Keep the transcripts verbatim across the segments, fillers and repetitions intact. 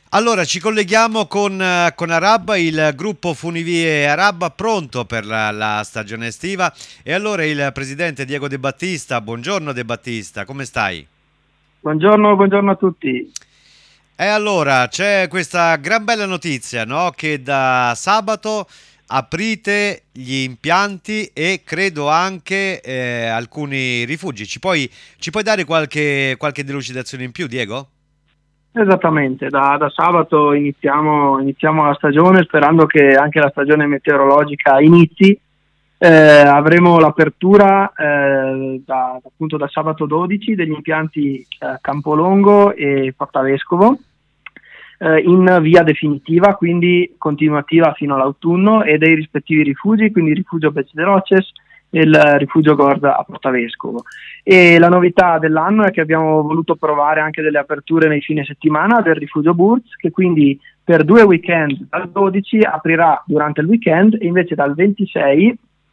Allora, ci colleghiamo con, eh, con Arab, il gruppo Funivie Arab pronto per la, la stagione estiva. E allora il presidente Diego De Battista, buongiorno De Battista, come stai? Buongiorno, buongiorno a tutti. E allora c'è questa gran bella notizia, no? Che da sabato aprite gli impianti e credo anche eh, alcuni rifugi. Ci puoi, ci puoi dare qualche, qualche delucidazione in più, Diego? Esattamente, da, da sabato iniziamo, iniziamo la stagione sperando che anche la stagione meteorologica inizi. Eh, avremo l'apertura eh, da, appunto da sabato dodici degli impianti eh, Campolongo e Portavescovo eh, in via definitiva, quindi continuativa fino all'autunno, e dei rispettivi rifugi, quindi il rifugio Bec de Roches e il rifugio Gord a Portavescovo. E la novità dell'anno è che abbiamo voluto provare anche delle aperture nei fine settimana del rifugio Burz, che quindi per due weekend dal dodici aprirà durante il weekend, e invece dal ventisei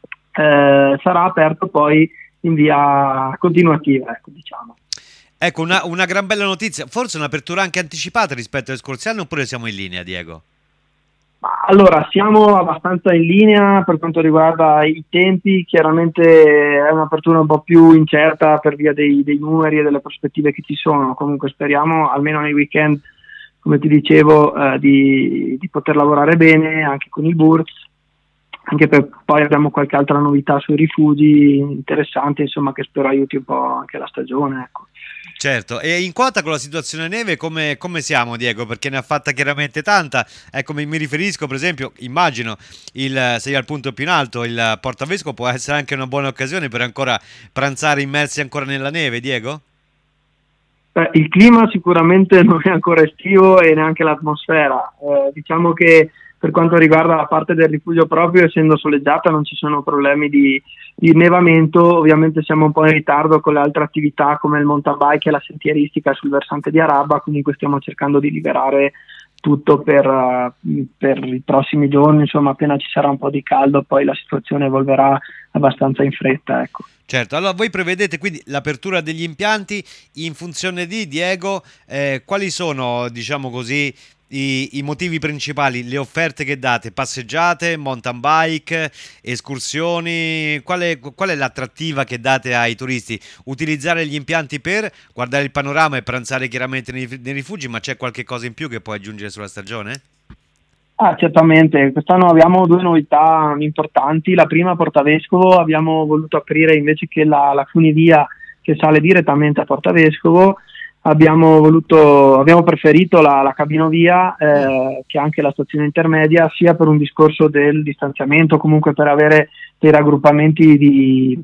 eh, sarà aperto poi in via continuativa, ecco, diciamo. Ecco, una, una gran bella notizia, forse un'apertura anche anticipata rispetto agli scorsi anni, oppure siamo in linea, Diego? Ma allora, siamo abbastanza in linea per quanto riguarda i tempi. Chiaramente è un'apertura un po' più incerta per via dei, dei numeri e delle prospettive che ci sono. Comunque speriamo, almeno nei weekend, come ti dicevo, eh, di, di poter lavorare bene anche con il Burz, anche per poi abbiamo qualche altra novità sui rifugi interessanti, insomma, che spero aiuti un po' anche la stagione, ecco. Certo, e in quota con la situazione neve come, come siamo, Diego? Perché ne ha fatta chiaramente tanta. Ecco, mi, mi riferisco, per esempio, immagino, il, sei al punto più in alto, il Portavescovo può essere anche una buona occasione per ancora pranzare immersi ancora nella neve, Diego? Beh, il clima sicuramente non è ancora estivo e neanche l'atmosfera. Eh, diciamo che per quanto riguarda la parte del rifugio proprio, essendo soleggiata, non ci sono problemi di, di innevamento. Ovviamente siamo un po' in ritardo con le altre attività come il mountain bike e la sentieristica sul versante di Araba, comunque stiamo cercando di liberare tutto per, uh, per i prossimi giorni, insomma appena ci sarà un po' di caldo poi la situazione evolverà abbastanza in fretta, ecco. Certo, allora voi prevedete quindi l'apertura degli impianti in funzione di, Diego, eh, quali sono, diciamo così, i, i motivi principali, le offerte che date? Passeggiate, mountain bike, escursioni? Qual è, qual è l'attrattiva che date ai turisti? Utilizzare gli impianti per guardare il panorama e pranzare chiaramente nei, nei rifugi, ma c'è qualche cosa in più che puoi aggiungere sulla stagione? Ah, certamente, quest'anno abbiamo due novità importanti. La prima, a Portavescovo, abbiamo voluto aprire invece che la, la funivia che sale direttamente a Portavescovo, abbiamo voluto, abbiamo preferito la, la cabinovia eh, che è anche la stazione intermedia, sia per un discorso del distanziamento, comunque per avere dei raggruppamenti di,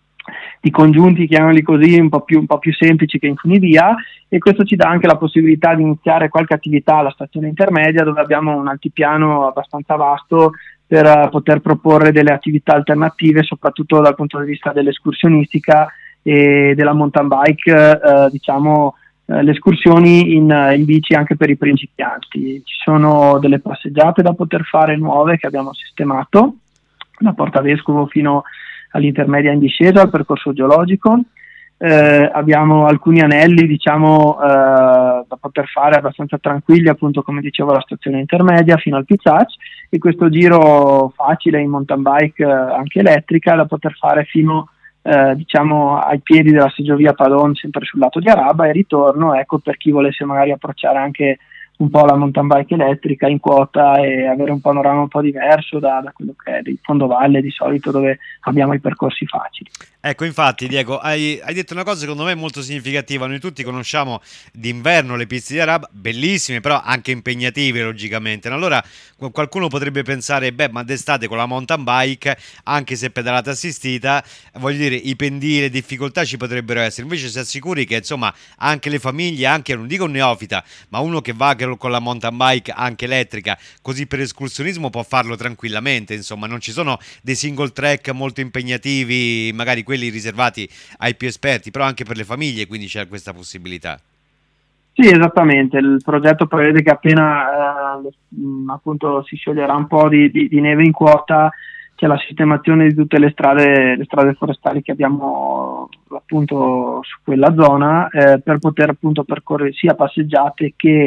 di congiunti, chiamiamoli così, un po' più, un po' più semplici che in funivia, e questo ci dà anche la possibilità di iniziare qualche attività alla stazione intermedia, dove abbiamo un altipiano abbastanza vasto per uh, poter proporre delle attività alternative, soprattutto dal punto di vista dell'escursionistica e della mountain bike, uh, diciamo uh, le escursioni in, in bici anche per i principianti. Ci sono delle passeggiate da poter fare nuove che abbiamo sistemato da Portavescovo fino all'intermedia in discesa, al percorso geologico. Eh, abbiamo alcuni anelli, diciamo, eh, da poter fare abbastanza tranquilli, appunto come dicevo la stazione intermedia fino al Pizzach, e questo giro facile in mountain bike eh, anche elettrica da poter fare fino eh, diciamo ai piedi della seggiovia Padon, sempre sul lato di Araba, e ritorno, ecco, per chi volesse magari approcciare anche un po' la mountain bike elettrica in quota e avere un panorama un po' diverso da, da quello che è il fondovalle di solito, dove abbiamo i percorsi facili. Ecco, infatti, Diego, hai, hai detto una cosa secondo me molto significativa. Noi tutti conosciamo d'inverno le piste di Araba, bellissime, però anche impegnative, logicamente. Allora, qualcuno potrebbe pensare, beh, ma d'estate con la mountain bike, anche se pedalata assistita, voglio dire, i pendii, le difficoltà ci potrebbero essere. Invece si assicuri che, insomma, anche le famiglie, anche, non dico un neofita, ma uno che va con la mountain bike anche elettrica, così per escursionismo, può farlo tranquillamente. Insomma, non ci sono dei single track molto impegnativi, magari quelli riservati ai più esperti, però anche per le famiglie, quindi c'è questa possibilità. Sì, esattamente, il progetto prevede che appena eh, appunto si scioglierà un po' di, di, di neve in quota, c'è la sistemazione di tutte le strade, le strade forestali che abbiamo appunto su quella zona, eh, per poter appunto percorrere sia passeggiate che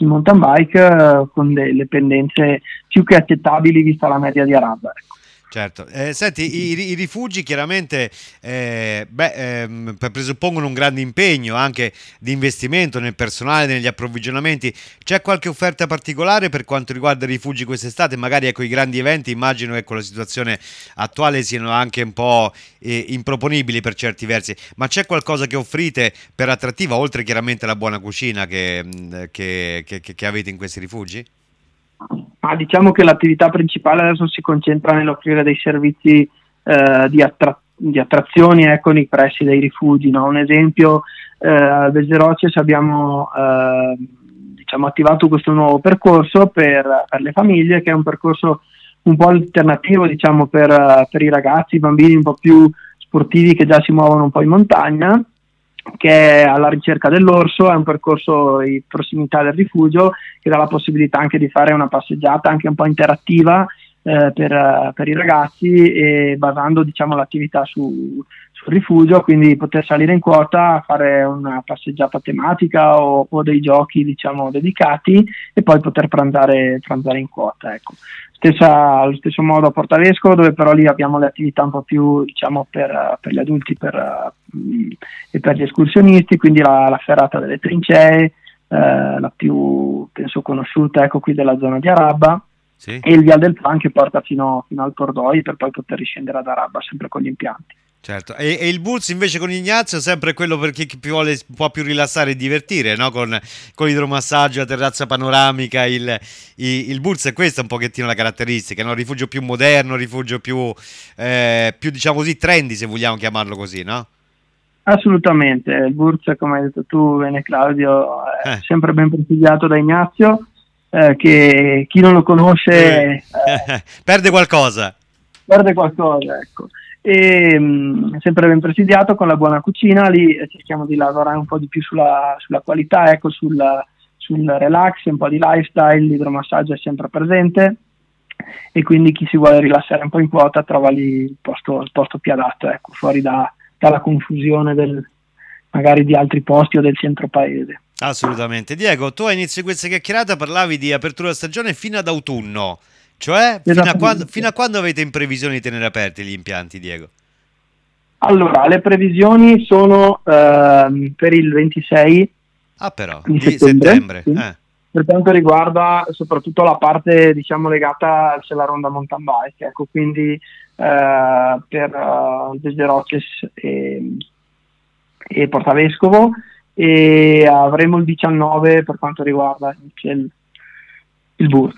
il mountain bike eh, con delle pendenze più che accettabili vista la media di Araba. Ecco. Certo, eh, senti, i, i rifugi chiaramente eh, beh, ehm, presuppongono un grande impegno anche di investimento nel personale, negli approvvigionamenti. C'è qualche offerta particolare per quanto riguarda i rifugi quest'estate? Magari ecco, i grandi eventi, immagino che con la situazione attuale siano anche un po' eh, improponibili per certi versi, ma c'è qualcosa che offrite per attrattiva, oltre chiaramente la buona cucina che, che, che, che avete in questi rifugi? Ma diciamo che l'attività principale adesso si concentra nell'offrire dei servizi eh, di, attra- di attrazioni ecco, nei pressi dei rifugi. No? Un esempio, eh, a Bezeroces abbiamo eh, diciamo, attivato questo nuovo percorso per, per le famiglie, che è un percorso un po' alternativo diciamo, per, per i ragazzi, i bambini un po' più sportivi che già si muovono un po' in montagna, che è alla ricerca dell'orso. È un percorso in prossimità del rifugio che dà la possibilità anche di fare una passeggiata anche un po' interattiva eh, per, per i ragazzi, e basando diciamo l'attività su, sul rifugio, quindi poter salire in quota, fare una passeggiata tematica o, o dei giochi diciamo dedicati e poi poter pranzare, pranzare in quota, ecco. Stessa, allo stesso modo a Portavescovo, dove però lì abbiamo le attività un po' più diciamo per, per gli adulti per, uh, e per gli escursionisti, quindi la, la ferrata delle trincee, eh, la più penso conosciuta ecco qui della zona di Araba, sì. E il Vial del Plan che porta fino, fino al Pordoi per poi poter riscendere ad Araba sempre con gli impianti. Certo, e, e il Bulls invece con Ignazio è sempre quello per chi più vuole un po' più rilassare e divertire, no? Con, con l'idromassaggio, la terrazza panoramica, il, il, il Bulls è questa un pochettino la caratteristica, no? Rifugio più moderno, rifugio più, eh, più diciamo così trendy, se vogliamo chiamarlo così, no? Assolutamente, il Bulls, come hai detto tu bene Claudio, è eh. sempre ben presidiato da Ignazio, eh, che chi non lo conosce eh. Eh, perde qualcosa. Perde qualcosa, ecco. E mh, sempre ben presidiato con la buona cucina. Lì eh, cerchiamo di lavorare un po' di più sulla, sulla qualità, ecco, sul, sul relax, un po' di lifestyle. L'idromassaggio è sempre presente e quindi chi si vuole rilassare un po' in quota trova lì il posto, il posto più adatto, ecco, fuori da, dalla confusione del, magari di altri posti o del centro paese. Assolutamente. Diego, tu all'inizio di questa chiacchierata parlavi di apertura della stagione fino ad autunno. Cioè, fino a, quando, fino a quando avete in previsione di tenere aperti gli impianti, Diego? Allora, le previsioni sono uh, per il ventisei ah, però, di, di settembre, settembre. Sì. Eh. Per quanto riguarda soprattutto la parte, diciamo, legata al Sella Mountain Bike, ecco, quindi uh, per uh, Bezeroces e, e Portavescovo, e avremo il diciannove per quanto riguarda il, il Burz.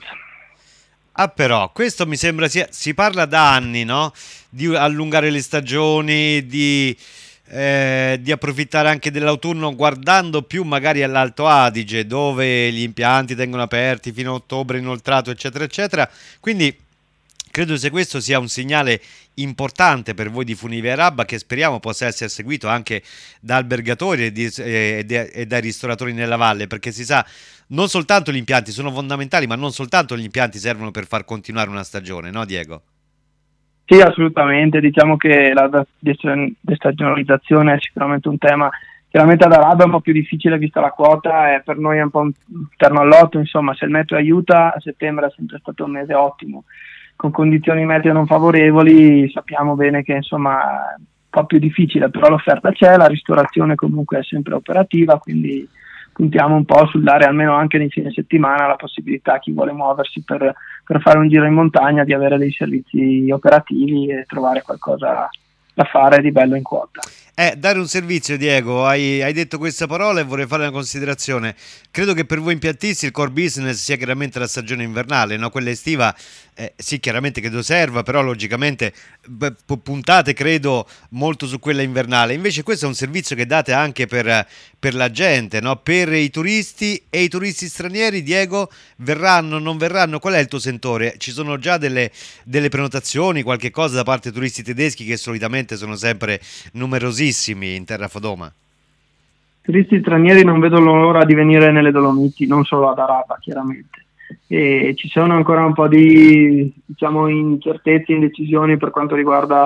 Ah, però, questo mi sembra sia, si parla da anni, no? Di allungare le stagioni, di, eh, di approfittare anche dell'autunno, guardando più magari all'Alto Adige, dove gli impianti tengono aperti fino a ottobre inoltrato, eccetera, eccetera. Quindi credo se questo sia un segnale importante per voi di Funivia Araba, che speriamo possa essere seguito anche da albergatori e, di, e, e dai ristoratori nella valle, perché si sa, non soltanto gli impianti sono fondamentali, ma non soltanto gli impianti servono per far continuare una stagione, no Diego? Sì, assolutamente, diciamo che la destagionalizzazione è sicuramente un tema. Chiaramente ad Araba è un po' più difficile vista la quota, e per noi è un po' un terno al lotto, insomma, se il meteo aiuta, a settembre è sempre stato un mese ottimo. Con condizioni meteo non favorevoli sappiamo bene che insomma è un po' più difficile, però l'offerta c'è, la ristorazione comunque è sempre operativa, quindi puntiamo un po' sul dare almeno anche nei fine settimana la possibilità a chi vuole muoversi per, per fare un giro in montagna di avere dei servizi operativi e trovare qualcosa da fare di bello in quota. Eh, dare un servizio, Diego, hai, hai detto questa parola e vorrei fare una considerazione. Credo che per voi impiantisti il core business sia chiaramente la stagione invernale, no? Quella estiva eh, sì, chiaramente credo serva, però logicamente beh, puntate credo molto su quella invernale. Invece questo è un servizio che date anche per, per la gente, no? Per i turisti e i turisti stranieri. Diego, verranno, non verranno? Qual è il tuo sentore? Ci sono già delle, delle prenotazioni, qualche cosa da parte dei turisti tedeschi, che solitamente sono sempre numerosissimi in terra Fodoma? Turisti stranieri non vedono l'ora di venire nelle Dolomiti, non solo ad Araba chiaramente, e ci sono ancora un po' di diciamo incertezze, indecisioni per quanto riguarda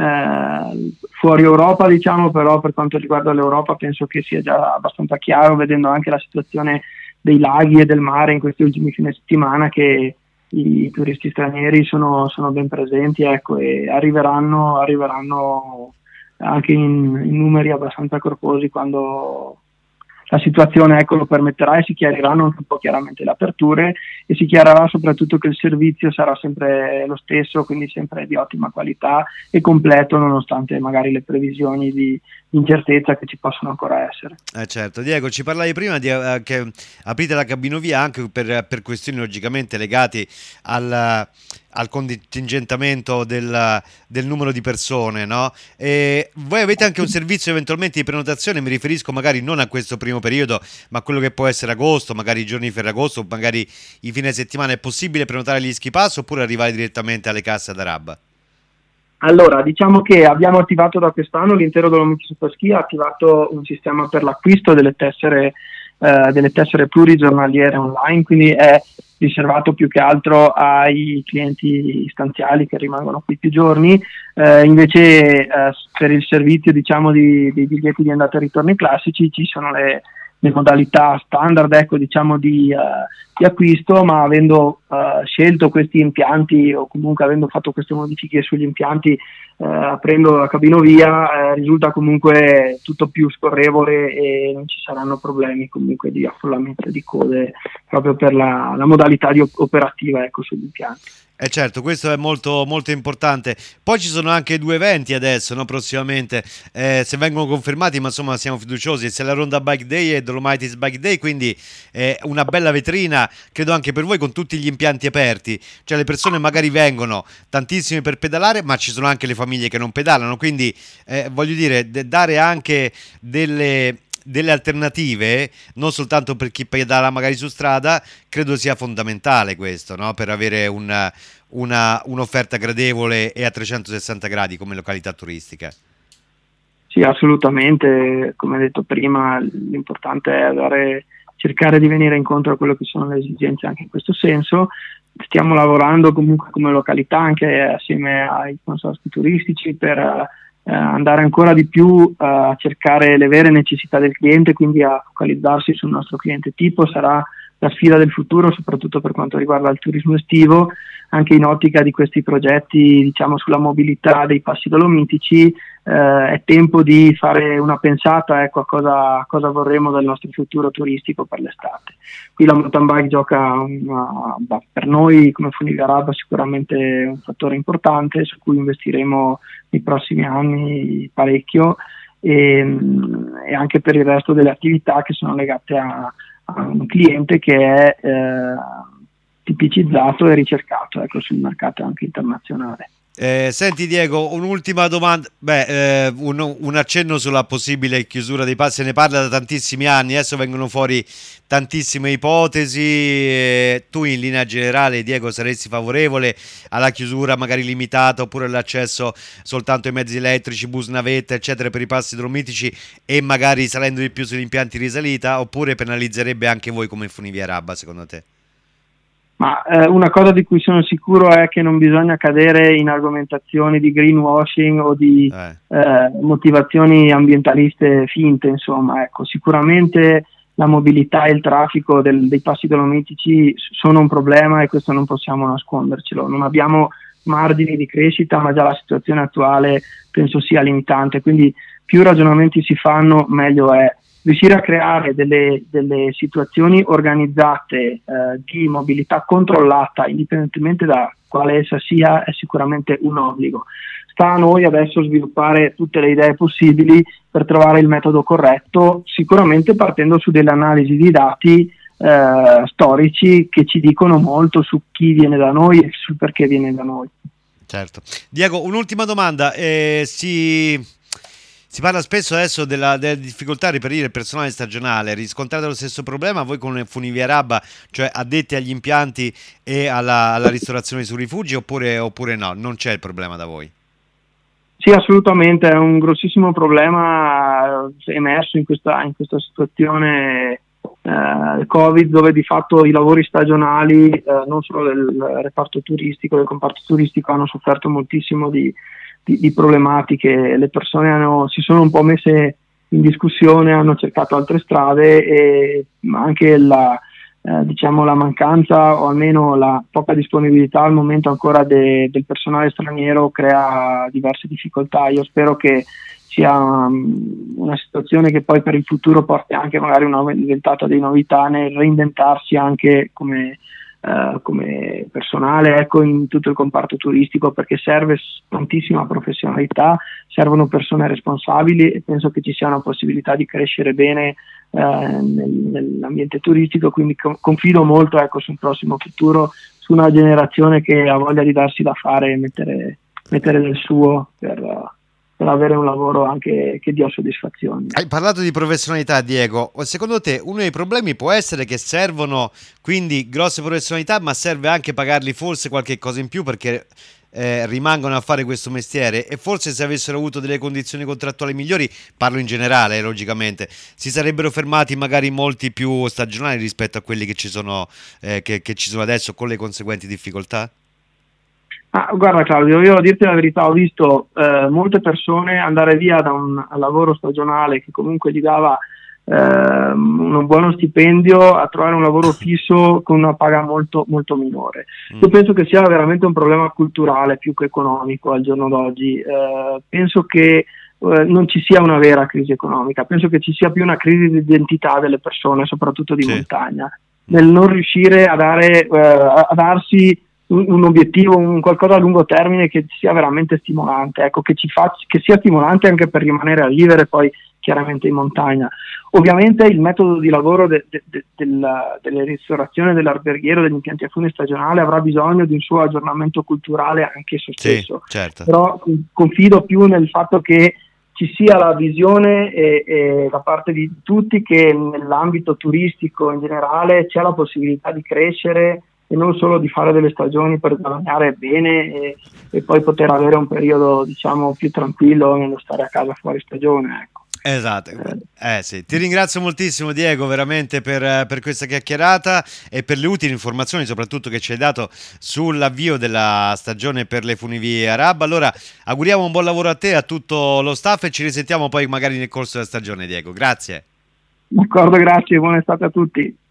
eh, fuori Europa, diciamo, però per quanto riguarda l'Europa penso che sia già abbastanza chiaro, vedendo anche la situazione dei laghi e del mare in questi ultimi fine settimana, che i turisti stranieri sono, sono ben presenti, ecco, e arriveranno, arriveranno anche in, in numeri abbastanza corposi quando la situazione, ecco, lo permetterà, e si chiariranno anche un po' chiaramente le aperture, e si chiarirà soprattutto che il servizio sarà sempre lo stesso, quindi sempre di ottima qualità e completo, nonostante magari le previsioni di incertezza che ci possono ancora essere. Eh certo, Diego, ci parlavi prima di eh, che aprite la cabinovia anche per, per questioni logicamente legate al, al contingentamento del, del numero di persone, no? E voi avete anche un servizio eventualmente di prenotazione, mi riferisco magari non a questo primo periodo, ma a quello che può essere agosto, magari i giorni di Ferragosto, magari i fine settimana. È possibile prenotare gli ski pass oppure arrivare direttamente alle casse ad Araba? Allora, diciamo che abbiamo attivato da quest'anno, l'intero Dolomiti Superski ha attivato un sistema per l'acquisto delle tessere, eh, delle tessere plurigiornaliere online, quindi è riservato più che altro ai clienti stanziali che rimangono qui più giorni. Eh, invece eh, per il servizio, diciamo, di, dei biglietti di andata e ritorno classici ci sono le, le modalità standard, ecco, diciamo, di, uh, di acquisto, ma avendo uh, scelto questi impianti, o comunque avendo fatto queste modifiche sugli impianti, uh, aprendo la cabinovia, uh, risulta comunque tutto più scorrevole e non ci saranno problemi comunque di affollamento e di code, proprio per la, la modalità di op- operativa, ecco, sugli impianti. Eh certo, questo è molto, molto importante. Poi ci sono anche due eventi adesso, no, prossimamente, eh, se vengono confermati, ma insomma siamo fiduciosi, sia la Ronda Bike Day e Dolomites Bike Day, quindi eh, una bella vetrina, credo anche per voi, con tutti gli impianti aperti, cioè le persone magari vengono tantissime per pedalare, ma ci sono anche le famiglie che non pedalano, quindi eh, voglio dire, de- dare anche delle... delle alternative, non soltanto per chi pedala magari su strada, credo sia fondamentale questo, no? Per avere una, una, un'offerta gradevole e a trecentosessanta gradi come località turistica. Sì, assolutamente, come detto prima, l'importante è dare, cercare di venire incontro a quello che sono le esigenze anche in questo senso. Stiamo lavorando comunque come località anche assieme ai consorzi turistici per Uh, andare ancora di più uh, a cercare le vere necessità del cliente, quindi a focalizzarsi sul nostro cliente tipo. Sarà la sfida del futuro, soprattutto per quanto riguarda il turismo estivo, anche in ottica di questi progetti, diciamo, sulla mobilità dei passi dolomitici. Uh, è tempo di fare una pensata, ecco, a cosa, cosa vorremmo del nostro futuro turistico per l'estate. Qui la mountain bike gioca una, bah, per noi come Funivia Araba sicuramente un fattore importante su cui investiremo nei prossimi anni parecchio, e, e anche per il resto delle attività che sono legate a, a un cliente che è eh, tipicizzato e ricercato, ecco, sul mercato anche internazionale. Eh, senti Diego, un'ultima domanda, beh, eh, un, un accenno sulla possibile chiusura dei passi, se ne parla da tantissimi anni, adesso vengono fuori tantissime ipotesi, eh, tu in linea generale, Diego, saresti favorevole alla chiusura magari limitata oppure all'accesso soltanto ai mezzi elettrici, bus, navetta eccetera per i passi dolomitici e magari salendo di più sugli impianti di risalita, oppure penalizzerebbe anche voi come Funivia Araba secondo te? Ma eh, una cosa di cui sono sicuro è che non bisogna cadere in argomentazioni di greenwashing o di eh. Eh, motivazioni ambientaliste finte, insomma, ecco, sicuramente la mobilità e il traffico del, dei passi dolomitici sono un problema e questo non possiamo nascondercelo. Non abbiamo margini di crescita, ma già la situazione attuale penso sia limitante, quindi più ragionamenti si fanno meglio è. Riuscire a creare delle, delle situazioni organizzate eh, di mobilità controllata, indipendentemente da quale essa sia, è sicuramente un obbligo. Sta a noi adesso sviluppare tutte le idee possibili per trovare il metodo corretto, sicuramente partendo su delle analisi di dati eh, storici che ci dicono molto su chi viene da noi e sul perché viene da noi. Certo. Diego, un'ultima domanda. Eh, si... Si parla spesso adesso della, della difficoltà a reperire il personale stagionale. Riscontrate lo stesso problema voi con Funivia Araba, cioè addetti agli impianti e alla, alla ristorazione sui rifugi, oppure, oppure no? Non c'è il problema da voi? Sì, assolutamente, è un grossissimo problema emerso in questa, in questa situazione eh, Covid, dove di fatto i lavori stagionali, eh, non solo del reparto turistico, del comparto turistico, hanno sofferto moltissimo di Di, di problematiche. Le persone hanno, si sono un po' messe in discussione, hanno cercato altre strade e anche la, eh, diciamo la mancanza o almeno la poca disponibilità al momento ancora de- del personale straniero crea diverse difficoltà. Io spero che sia um, una situazione che poi per il futuro porti anche magari una ventata di novità nel reinventarsi anche come, uh, come personale, ecco, in tutto il comparto turistico, perché serve tantissima professionalità, servono persone responsabili e penso che ci sia una possibilità di crescere bene uh, nel, nell'ambiente turistico, quindi co- confido molto, ecco, sul prossimo futuro, su una generazione che ha voglia di darsi da fare e mettere, mettere del suo per... Uh, per avere un lavoro anche che dia soddisfazioni. Hai parlato di professionalità, Diego. Secondo te uno dei problemi può essere che servono quindi grosse professionalità, ma serve anche pagarli forse qualche cosa in più perché eh, rimangono a fare questo mestiere, e forse se avessero avuto delle condizioni contrattuali migliori, parlo in generale, logicamente, si sarebbero fermati magari molti più stagionali rispetto a quelli che ci sono, eh, che, che ci sono adesso, con le conseguenti difficoltà? Ah, guarda Claudio, io a dirti la verità, ho visto eh, molte persone andare via da un lavoro stagionale che comunque gli dava eh, un buono stipendio a trovare un lavoro fisso con una paga molto, molto minore. Mm. Io penso che sia veramente un problema culturale più che economico al giorno d'oggi. Eh, penso che eh, non ci sia una vera crisi economica, penso che ci sia più una crisi di identità delle persone, soprattutto di Sì. montagna, nel non riuscire a, dare, eh, a darsi un, un obiettivo, un qualcosa a lungo termine che sia veramente stimolante, ecco, che, ci fa, che sia stimolante anche per rimanere a vivere poi chiaramente in montagna. Ovviamente il metodo di lavoro de, de, de, della, delle ristorazioni, dell'alberghiero, degli impianti a fune stagionale avrà bisogno di un suo aggiornamento culturale anche esso stesso, sì, certo. Però confido più nel fatto che ci sia la visione e, e da parte di tutti che nell'ambito turistico in generale c'è la possibilità di crescere e non solo di fare delle stagioni per guadagnare bene e, e poi poter avere un periodo, diciamo, più tranquillo nello stare a casa fuori stagione, ecco. Esatto, eh sì. Ti ringrazio moltissimo, Diego, veramente per, per questa chiacchierata e per le utili informazioni soprattutto che ci hai dato sull'avvio della stagione per le funivie Arab. Allora auguriamo un buon lavoro a te e a tutto lo staff e ci risentiamo poi magari nel corso della stagione, Diego. Grazie. D'accordo, grazie, buona estate a tutti.